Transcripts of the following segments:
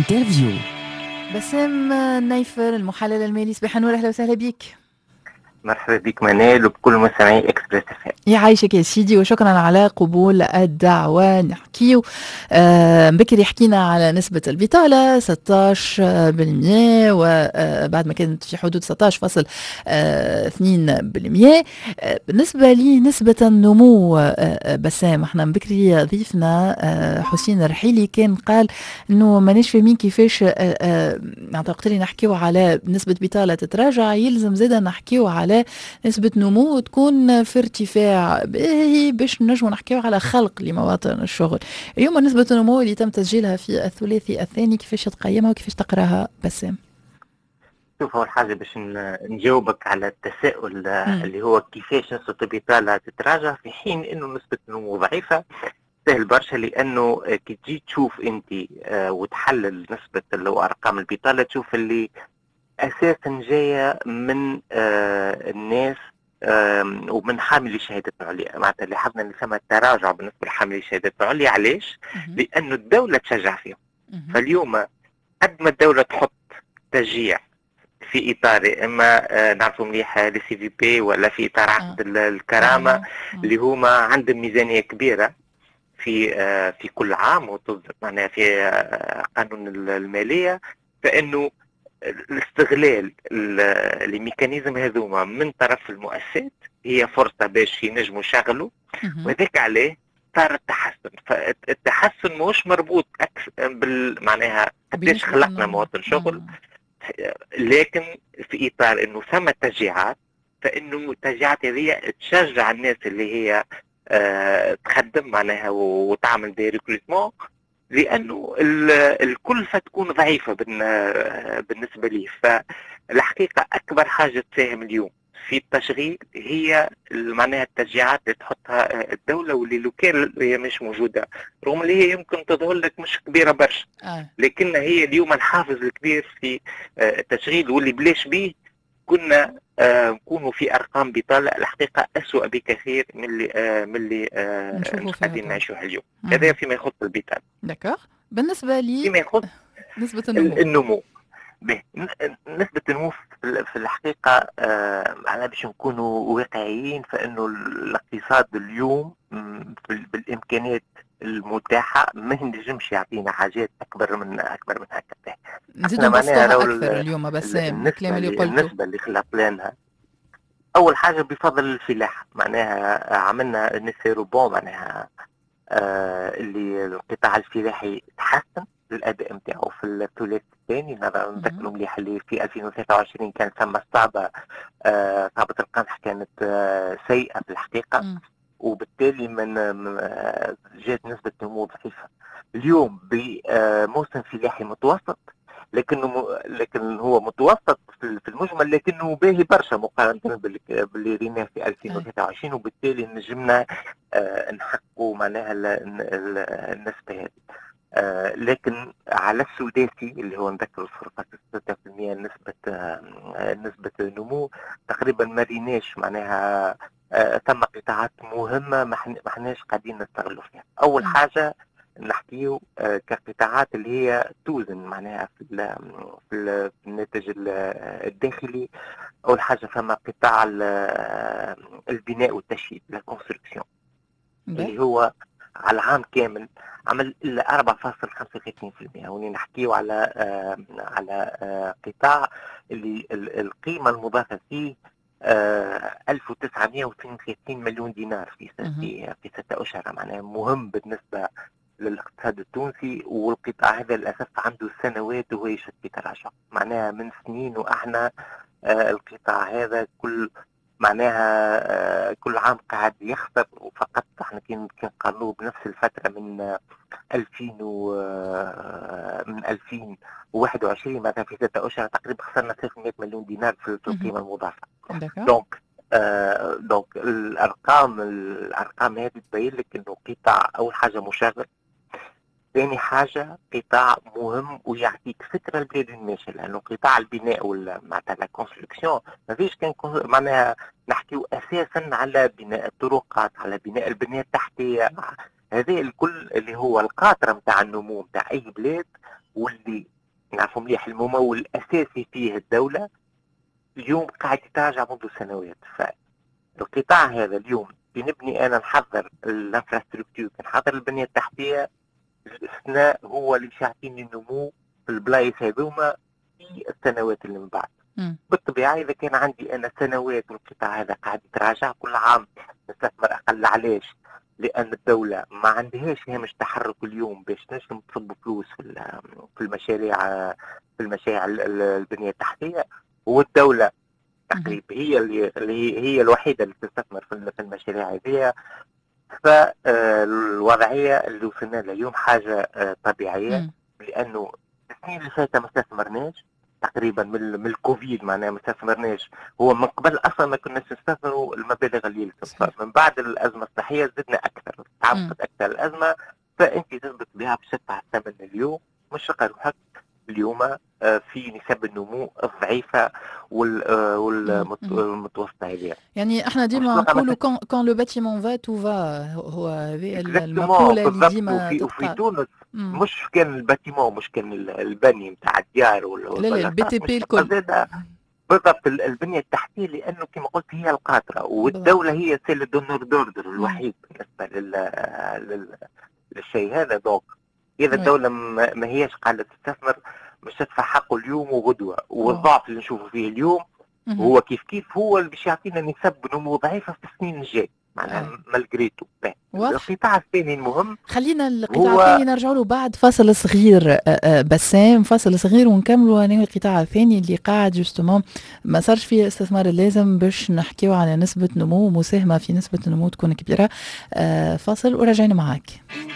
انترفيو. بسام نايفر المحلل المالي، صباح النور، اهلا وسهلا بك. مرحبا بك منال وبكل مستمعي اكسبريس اف ام. يعيشك يا سيدي وشكرا على قبول الدعوة. نحكيو بكري حكينا على نسبة البطالة 16%، وبعد ما كانت في حدود 16.2%. بالنسبة لي نسبة النمو، بسام احنا بكري ضيفنا حسين الرحيلي كان قال انه مانيش فاهمين كيفاش وقت اللي نحكيو على نسبة بطالة تتراجع يلزم زادا نحكيو على نسبة نمو تكون في ارتفاع باهي باش نجمو نحكيو على خلق لمواطن الشغل. اليوم نسبة النمو اللي تم تسجيلها في الثلاثي الثاني كيفاش تقيمها وكيفاش تقراها بسام؟ شوف، اول حاجه باش نجاوبك على التساؤل اللي هو كيفاش نسبه البطاله تتراجع في حين انه نسبه النمو ضعيفه. سهل برشا، لانه كي تجي تشوف انت وتحلل نسبه لو ارقام البطاله تشوف اللي اساسا جايه من الناس ومن حاملي الشهادات العليا. معناتها اللي حضنا اللي ثم تراجع بالنسبه لحاملي الشهادات العليا. علاش؟ لانه الدوله تشجع فيهم. فاليوم قد ما الدوله تحط تشجيع في اطار اما نعرفوا مليح لي سي في بي ولا في اطار عقد الكرامه اللي هما عندهم ميزانيه كبيره في كل عام وتصدر معناها في قانون الماليه، فانه الاستغلال الميكانيزم هذوما من طرف المؤسسات هي فرصه باش ينجموا يشغلوا، وذاك عليه صار التحسن. فالتحسن مش مربوط معناها قديش خلقنا مواطن شغل، لكن في اطار انه ثم تشجيعات، فانه التشجيعات هذه تشجع الناس اللي هي تخدم معناها وتعمل دي ريكروتمون، لانه الكلفه تكون ضعيفه بالنسبه لي. فالحقيقه اكبر حاجه تساهم اليوم في التشغيل هي معناها التشجيعات اللي تحطها الدوله، واللي لو كان هي مش موجوده رغم اللي هي يمكن تظهر لك مش كبيره برشا، لكن هي اليوم الحافز الكبير في التشغيل، واللي بلاش به كنا نكونوا في ارقام بطاله الحقيقه اسوء بكثير من اللي مش قاعدين نعيشوها اليوم. هذا فيما يخص البطاله. دكار. بالنسبه لي فيما يخص نسبه النمو نسبة النمو في الحقيقة أنا باش نكونوا واقعيين، فإنه الاقتصاد اليوم بالإمكانيات المتاحة ما ينجمش يعطينا حاجات أكبر من هكذا. نزيد نبسطوها أكثر اليوم بسام الكلام اللي قلته. النسبة اللي خلقناها أول حاجة بفضل الفلاحة، معناها عملنا نسيروبون معناها اللي القطاع الفلاحي تحسن الاداء نتاعو في الثلاث الثاني. نذكروا مليح اللي في 2023 كان ثم صعبه القمح كانت سيئه في الحقيقه، وبالتالي من جات نسبه نمو ضعيفه. اليوم بموسم فلاحي متوسط، لكن هو متوسط في المجمل، لكنه باهي برشا مقارنه باللي ريناه في 2023، وبالتالي نجمنا نحققوا معناها النسبه هذه. لكن على السداسي اللي هو نذكر الفرقه 6% نسبه النمو تقريبا ما ريناش معناها ثم قطاعات مهمه ما حناش قاعدين نستغلوا فيها. اول حاجه نحكيو كقطاعات اللي هي توزن معناها في الناتج الداخلي. اول حاجه ثم قطاع البناء والتشييد الكونستركسيون اللي هو على العام كامل عمل الا 4.35%، وني نحكيو على قطاع اللي القيمه المضافه فيه 1932 مليون دينار في 6 أشهر. معناها مهم بالنسبه للاقتصاد التونسي، والقطاع هذا للاسف عنده سنوات وهو يشد في تراجع، معناها من سنين واحنا القطاع هذا كل عام قاعد يخسر. وفقط احنا كي نقارنوه بنفس الفتره من 2021 معناتها في 6 أشهر تقريبا خسرنا 300 مليون دينار في القيمه المضافه. دونك الارقام هذه تبين لك انه قطاع اول حاجه مشغل، ثاني حاجة قطاع مهم ويعطيك فكرة البلاد الماشية، لأنه قطاع البناء معناتها لا كونستركسيون ما فيش كان معناها نحكيو أساسا على بناء الطرقات، على بناء البنية التحتية. هذا الكل اللي هو القاطرة متاع النمو متاع أي بلاد، واللي نعرفوا مليح الممول الاساسي فيه الدوله اليوم قاعد يتراجع منذ سنوات. فالقطاع هذا اليوم بنبني انا نحضر الانفراستركتور، نحضر البنيه التحتيه، الاستثناء هو اللي يعطيني النمو في البلايص هذوما في السنوات اللي من بعد. بالطبيعه اذا كان عندي انا سنوات والقطاع هذا قاعد يتراجع كل عام نستثمر اقل. علاش؟ لان الدوله ما عندهاش هامش تحرك اليوم باش نجم تصب فلوس في المشاريع، البنيه التحتيه. والدوله تقريبا هي هي الوحيده اللي تستثمر في المشاريع هذه. فالوضعيه اللي وصلنا لها اليوم حاجه طبيعيه، لانه السنين اللي فاتت ما استثمرناش تقريبا من الكوفيد، معناها ما استثمرناش. هو من قبل اصلا ما كناش نستثمروا المبالغ اللي يلزم. من بعد الازمه الصحيه زدنا اكثر، تعمقت اكثر الازمه، فانت تثبت بها باش تدفع الثمن اليوم. مش روحك اليوم في نسب النمو الضعيفه والمتوسطه هذه. يعني احنا ديما نقولوا كون لو باتيمون فا تو فا، هو هذه المقوله اللي ديما تتقال. وفي تونس مش كان الباتيمون، مش كان البني نتاع الديار لا البي تي بي الكل بالضبط. البنيه التحتيه لانه كما قلت هي القاطره، والدوله هي سيل دونور دوردر الوحيد بالنسبه للشيء هذا. دونك اذا الدوله ما هيش قاعده تستثمر مش تدفع حقه اليوم وغدوه. والضعف اللي نشوفه فيه اليوم هو كيف هو اللي باش يعطينا نسب نمو ضعيفه في السنين الجايه معناها مالغريتو. القطاع الثاني المهم، خلينا القطاع الثاني نرجع له بعد فاصل صغير. بسام فاصل صغير ونكملوا انا القطاع الثاني اللي قاعد جوستومون ما صارش فيه الاستثمار اللازم باش نحكيو على نسبه نمو مساهمه في نسبه النمو تكون كبيره. فاصل وراجعين معاك.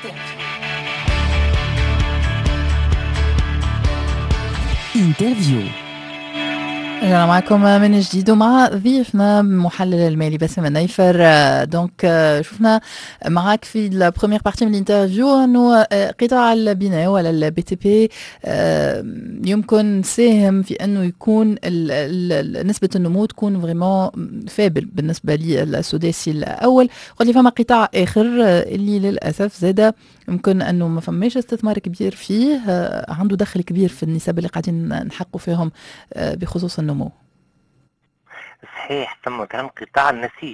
انترفيو. رجعنا معكم من جديد ومع ضيفنا محلل المالي باسم النيفر. دونك شفنا معك في البروميير بارتي من الانترفيو انه قطاع البناء ولا البي تي بي يمكن ساهم في انه يكون نسبه النمو تكون فريمون فابل بالنسبه للسداسي الاول. قلت لي فما قطاع اخر اللي للاسف زاد يمكن انه ما فماش استثمار كبير فيه، عنده دخل كبير في النسب اللي قاعدين نحققوا فيهم بخصوص النمو. صحيح. ثم كان قطاع النسيج.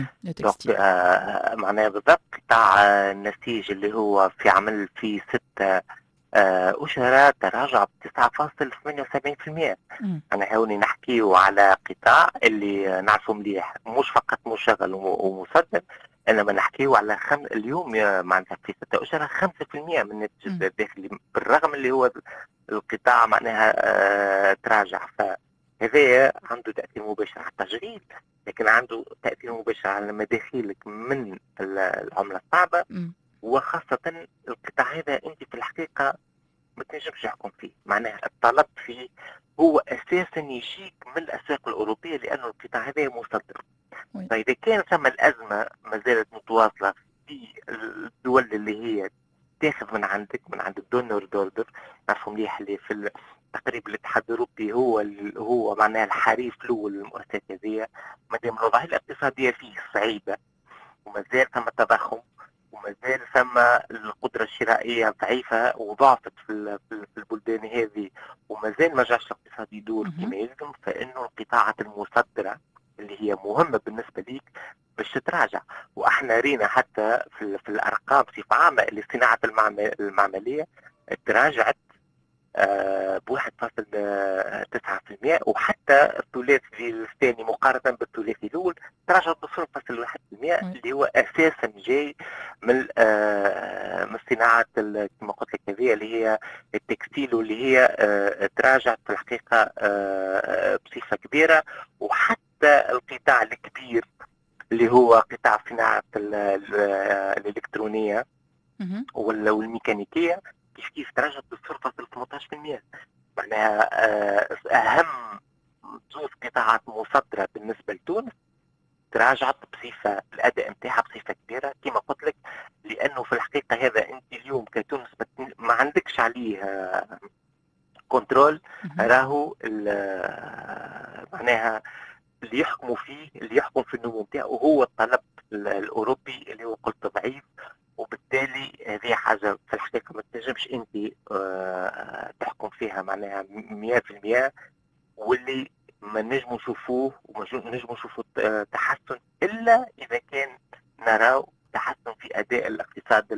معناها بالضبط قطاع النسيج اللي هو في عمل في 6 أشهر تراجع ب 9.78%. أنا هوني نحكيه على قطاع اللي نعرفه مليح، مش فقط مشغل ومصدر، انما نحكيه على اليوم معناتها في 6 أشهر 5% من الناتج الداخلي، بالرغم اللي هو القطاع معناها تراجع. فهذا عنده تأثير مباشر على التشغيل، لكن عنده تأثير مباشر على مداخيلك من العملة الصعبة. وخاصة القطاع هذا انت في الحقيقة ما تنجمش تحكم فيه، معناها الطلب فيه هو اساسا يجيك من الاسواق الاوروبيه، لانه القطاع هذا مصدر. فاذا كان ثم الازمه ما زالت متواصله في الدول اللي هي تاخذ من عند الدونر دوردر، نعرفوا مليح اللي في تقريبا الاتحاد الاوروبي هو معناها الحريف الاول للمؤسسات هذه. ما دام الوضعيه الاقتصاديه فيه صعيبه وما زال ثم تضخم وما زال ثم القدرة الشرائية ضعيفة وضعفت في البلدان هذه، وما زال ما جاش الاقتصاد يدور كما يلزم، فإنه القطاعات المصدرة اللي هي مهمة بالنسبة ليك باش تتراجع. وإحنا رينا حتى في الأرقام بصفة عامة اللي صناعة المعملية تراجعت ب1.9%، وحتى الثلاثي الثاني مقارنة بالثلاثي الأول تراجع ب0.1%، اللي هو أساسا جاي من صناعة كما قلت لك هذه اللي هي التكستيل، واللي هي تراجعت في الحقيقة بصفة كبيرة. وحتى القطاع الكبير اللي هو قطاع صناعة الإلكترونية والميكانيكية كيف تراجعت ب0.18%. معناها أهم زوج قطاعات مصدرة بالنسبة لتونس تراجعت بصفة الأداء نتاعها بصفة كبيرة كما قلت لك، لأنه في الحقيقة هذا أنت اليوم كتونس ما عندكش عليه كنترول. راهو معناها اللي يحكم في النمو نتاعو هو الطلب الأوروبي اللي هو قلت ضعيف، وبالتالي هذه هذه حاجة في الحقيقة ما تنجمش أنت تحكم فيها معناها 100%، واللي ما نجموا نشوفوه وما نجموا نشوفوا تحسن إلا إذا كان نراو تحسن في أداء الاقتصاد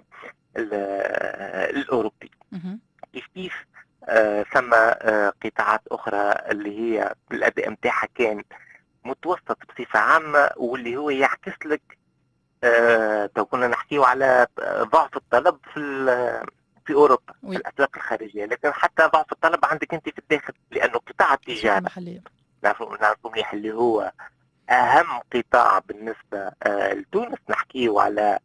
الأوروبي. كيف ثم قطاعات أخرى اللي هي الأداء متاعها كان متوسط بصفة عامة، واللي هو يعكس لك تو كنا نحكيو على ضعف الطلب في أوروبا في الأسواق الخارجية، لكن حتى ضعف الطلب عندك أنت في الداخل، لأنه قطاع التجارة نعرفوا مليح اللي هو أهم قطاع بالنسبة لتونس. نحكيو على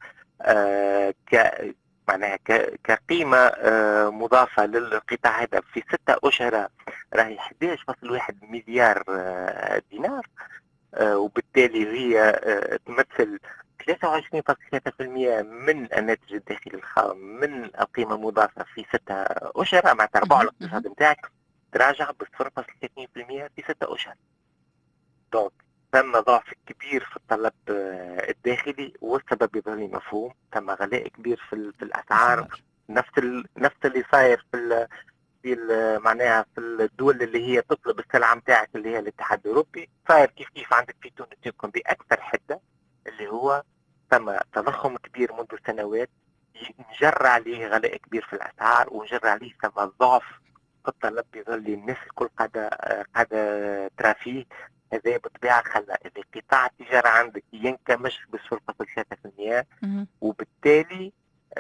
معناها كقيمة مضافة للقطاع هذا في 6 أشهر راهي 11.1 مليار دينار، وبالتالي هي تمثل 23.3% من الناتج الداخلي الخام من القيمة المضافة في 6 أشهر. مع تربع الاقتصاد نتاعك تراجع ب 0.2% في 6 أشهر. دونك ثم ضعف كبير في الطلب الداخلي، والسبب يظل مفهوم. ثم غلاء كبير في الأسعار، نفس اللي صاير في معناها في الدول اللي هي تطلب السلعة نتاعك اللي هي الاتحاد الأوروبي، صاير كيف عندك في تونس يكون بأكثر حدة، اللي هو ثم تضخم كبير منذ سنوات نجر عليه غلاء كبير في الأسعار، ونجر عليه ثم ضعف في الطلب يظل الناس الكل قاعدة ترى فيه. هذا بالطبيعة خلى إذا قطاع التجارة عندك ينكمش بصفر 3%، وبالتالي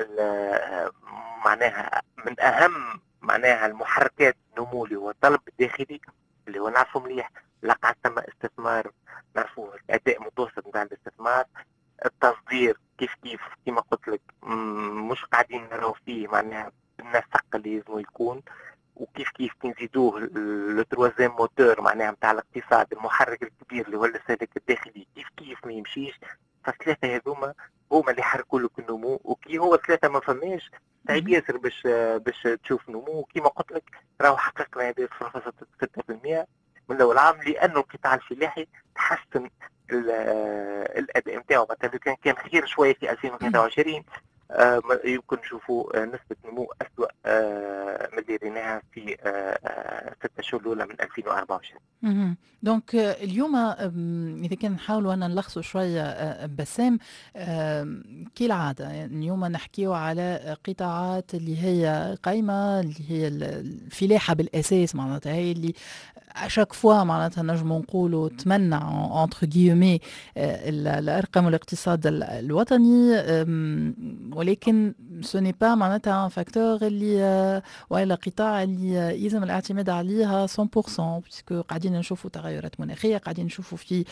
معناها من أهم معناها المحركات النمو اللي هو الطلب الداخلي اللي هو نعرفه مليح. لقى ثم استثمار، نعرفوه الأداء متوسط نتاع الاستثمار. التصدير كيف كما قلت لك مش قاعدين نراو فيه معناها النسق اللي لازم يكون، وكيف نزيدوه التروازيام موتور معناها نتاع الاقتصاد، المحرك الكبير اللي هو الاستهلاك الداخلي كيف ما يمشيش. فالثلاثه هذوما هما اللي يحركوا لك النمو، وكي هو ثلاثه ما فماش صعيب ياسر باش تشوف نمو. كيما قلت لك راهو حققنا هذه 0.6% من اول عام، لانه القطاع الفلاحي تحسن الاداء نتاعو. مثلا كان خير شويه في 2023 يمكن نشوفوا نسبة نمو أسوأ من اللي ريناها في 6 شهور الأولى من 2024. دونك اليوم إذا كان نحاولوا أن نلخصوا شوية بسام، كالعادة اليوم نحكيو على قطاعات اللي هي قايمة، اللي هي الفلاحة بالأساس، معناتها هي اللي اشاك فوا معناتها نجموا نقولوا تمنع انتر جيومي الارقام الاقتصاد الوطني، ولكن سوني با معناتها فاكتور اللي ولا قطاع اللي يلزم الاعتماد عليها 100%، باسكو قاعدين نشوفوا تغيرات مناخيه، قاعدين نشوفوا في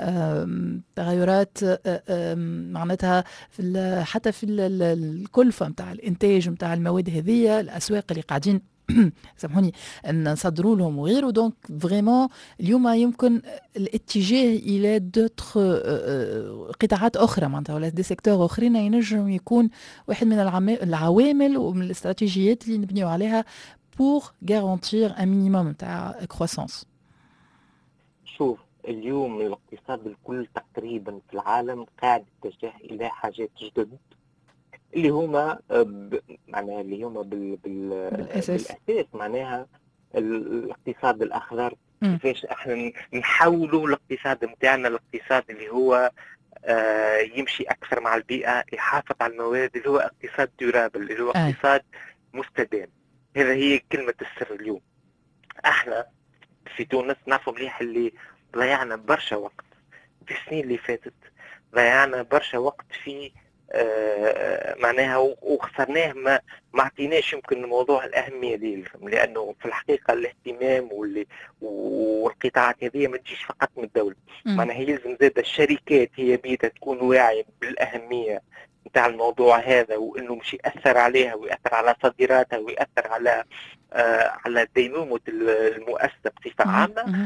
تغيرات معناتها في حتى في الكلفه نتاع الانتاج نتاع المواد هذه، الاسواق اللي قاعدين سامحوني نصدروا لهم وغيره. دونك فريمون اليوم يمكن الاتجاه الى دوتر قطاعات اخرى معناتها ولا دي سيكتور اخرين ينجم يكون واحد من العوامل ومن الاستراتيجيات اللي نبنيو عليها pour garantir un minimum تاع croissance. شوف اليوم الاقتصاد الكل تقريبا في العالم قاعد يتجه الى حاجات جدد اللي هما معناها اللي هما بالاساس معناها الاقتصاد الاخضر. كيفاش احنا نحولوا الاقتصاد نتاعنا الاقتصاد اللي هو يمشي اكثر مع البيئه، يحافظ على الموارد، اللي هو اقتصاد دورابل، اللي هو اقتصاد مستدام. هذا هي كلمه السر اليوم. احنا في تونس نعرفوا مليح اللي ضيعنا برشا وقت في السنين اللي فاتت، ضيعنا برشا وقت في معناها وخسرناه، ما اعطيناش يمكن موضوع الأهمية ليه، لأنه في الحقيقة الاهتمام والقطاعات هذه ما تجيش فقط من الدولة. معناها يلزم زاد الشركات هي بيدها تكون واعية بالأهمية نتاع الموضوع هذا، وإنه مش يأثر عليها ويأثر على صادراتها ويأثر على ديمومة المؤسسة بصفة عامة.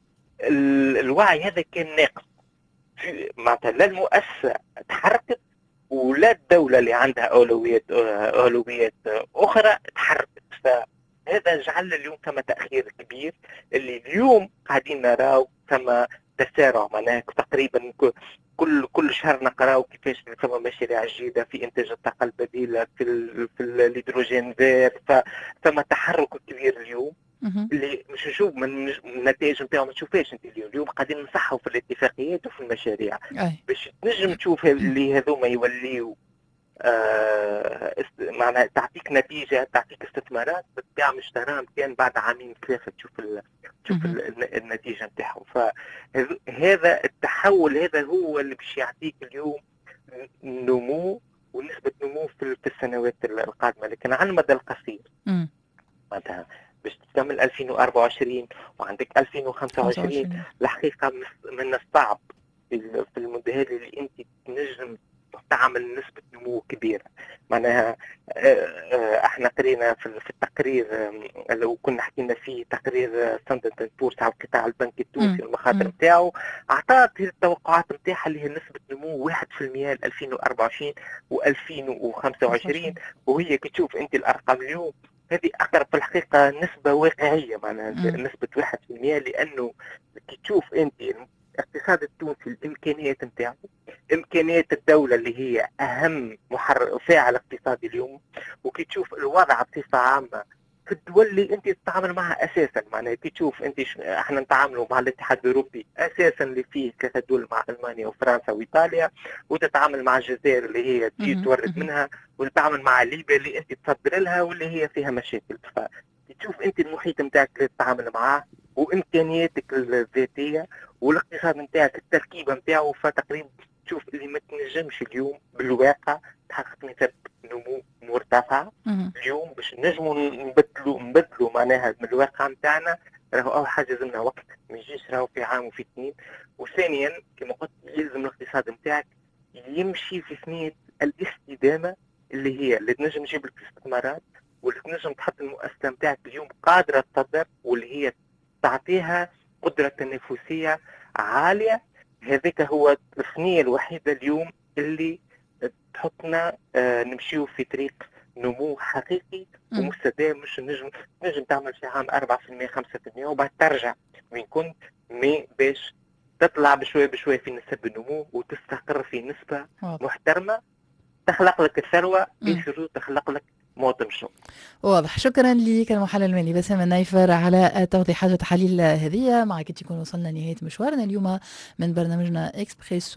الوعي هذا كان ناقص، معناتها لا المؤسسة تحركت ولا الدولة اللي عندها أولويات أخرى تحركت. فهذا جعل اليوم ثم تأخير كبير، اللي اليوم قاعدين نراو ثم تسارع. معناها تقريبا كل شهر نقراو كيفاش ثم مشاريع جديده في انتاج الطاقه البديله في الهيدروجين فير. فما تحرك كبير اليوم اللي مش نشوف من النتائج نتاعو، ما تشوفهاش انت اليوم قاعدين نصحوا في الاتفاقيات وفي المشاريع باش تنجم تشوف اللي هذوما يوليو معناها تعطيك نتيجه، تعطيك استثمارات بتبيع مشترى كان بعد عامين ثلاثه تشوف النتيجه نتاعهم. فهذا التحول هذا هو اللي باش يعطيك اليوم نمو ونسبه نمو في السنوات القادمه. لكن على المدى القصير معناتها باش تكمل 2024 وعندك 2025 الحقيقه من الصعب في المدة اللي انت تنجم تعمل نسبة نمو كبيرة. معناها احنا قرينا في التقرير لو كنا حكينا فيه تقرير ستاندرد بورس على القطاع البنكي التونسي المخاطر نتاعو، اعطت التوقعات نتاعها اللي هي نسبة نمو 1% ل 2024 و2025. وهي كي تشوف انت الارقام اليوم هذه اقرب في الحقيقة نسبة واقعية، معناها نسبة 1%، لانه كي تشوف انت الاقتصاد التونسي الامكانيات نتاعو، امكانيات الدوله اللي هي اهم فاعل اقتصادي اليوم، وكي تشوف الوضع بصفه عامه في الدول اللي انت تتعامل معها اساسا. معناها كي تشوف انت احنا نتعاملوا مع الاتحاد الاوروبي اساسا اللي فيه 3 دول مع المانيا وفرنسا وايطاليا، وتتعامل مع الجزائر اللي هي تجي تورد منها، وتتعامل مع ليبيا اللي انت تصدر لها واللي هي فيها مشاكل. فتشوف انت المحيط نتاعك اللي تتعامل معاه وامكانياتك الذاتيه والاقتصاد نتاعك التركيبه نتاعو، فتقريبا تشوف اللي ما تنجمش اليوم بالواقع تحقق نسب نمو مرتفعه. اليوم باش نجموا نبدلوا معناها من الواقع نتاعنا، راهو اول حاجه لازمنا وقت، ما يجيش راهو في عام وفي اثنين. وثانيا كما قلت يلزم الاقتصاد نتاعك يمشي في ثنيه الاستدامه اللي تنجم تجيب لك استثمارات، واللي تنجم تحط المؤسسه نتاعك اليوم قادره تصدر، واللي هي تعطيها قدره تنافسيه عاليه. هذاك هو الثنيه الوحيده اليوم اللي تحطنا نمشيو في طريق نمو حقيقي ومستدام. مش نجم تعمل في عام 4% 5% وبعد ترجع وين كنت، باش تطلع بشويه بشويه في نسب النمو وتستقر في نسبه محترمه تخلق لك الثروه، تخلق لك مواطن شغل. واضح. شكرا لك المحلل المالي بسام النايفر على التوضيحات والتحاليل هذه. معك تكون وصلنا نهايه مشوارنا اليوم من برنامجنا اكسبريس